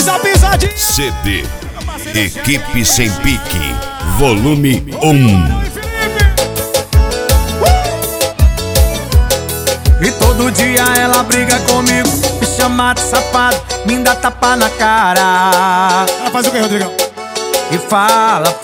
a pisadinha. CD Equipe Sem Pique, volume 1. E todo dia ela briga comigo, me chama de safado, me dá tapa na cara. Ela faz o que, Rodrigão? E fala,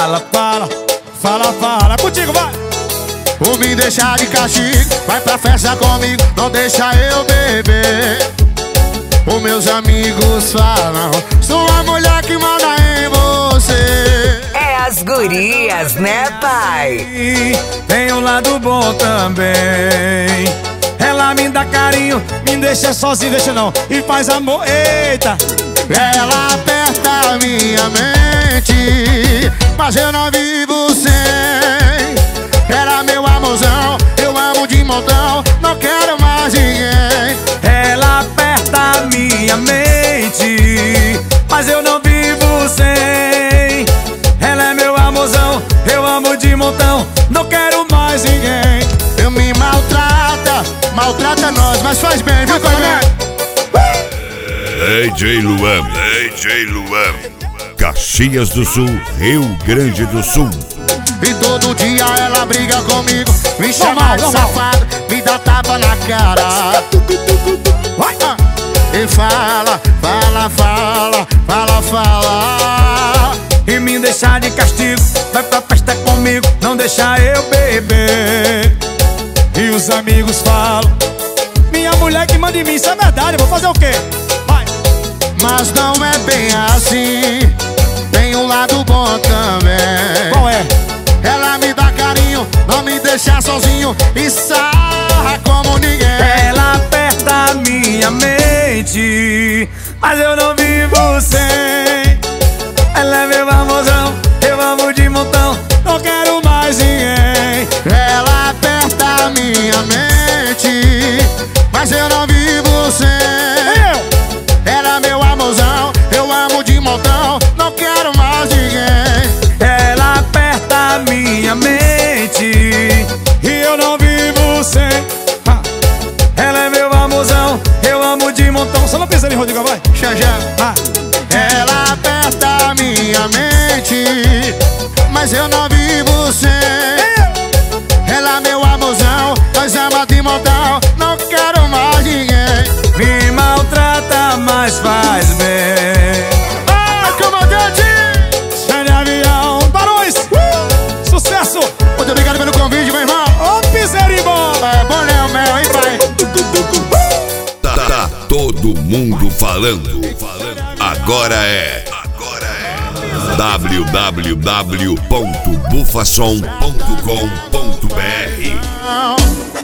Contigo, vai! Ou me deixar de castigo, vai pra festa comigo, não deixa eu beber. Os meus amigos falam, sou a mulher que manda em você. É as gurias, né, pai? e tem o lado bom também. Ela me dá carinho, Me deixa sozinho, deixa não. E faz amor, eita! Ela aperta minha mente, mas eu não vivo sem. Era meu amorzão, eu amo de montão, não quero mais ninguém. ela aperta minha mente, mas eu não vivo sem. Ela é meu amorzão, eu amo de montão, não quero mais ninguém. Eu me maltrata nós, mas faz bem, viu, colega? DJ Luan, Caxias do Sul, Rio Grande do Sul. E todo dia ela briga comigo, me chama de safado, me dá tapa na cara. E fala, E me deixar de castigo, vai pra festa comigo, não deixa eu beber. E os amigos falam, minha mulher que manda em mim, isso é verdade, eu vou fazer o quê? Vai! mas não é bem assim, tem um lado bom também. Qual é? Ela me dá carinho, não me deixa sozinho e sarra como ninguém. Ela aperta minha mente, mas eu não vivo sem. Ela é meu amorzão, eu amo de montão, Não quero mais ninguém. Ela aperta minha mente, mas eu não vivo sem. Ela é meu amorzão, eu amo de montão, não quero mais ninguém. ela aperta minha mente, E eu não vivo sem. ela é meu amorzão, eu amo de montão. Só não pisa ali, Rodrigo, vai! Já. Ela aperta minha mente, mas eu não vivo sem. Ela é meu amorzão, nós ama de montão, não quero mais ninguém. Me maltrata, mas faz bem. Ai, comandante! Sai de avião, barões! Sucesso! Muito obrigado pelo convite, meu irmão. Ô, piserimbó! É bom, né, o mel, hein, pai? Tá todo mundo falando. Agora é www.bufasom.com.br.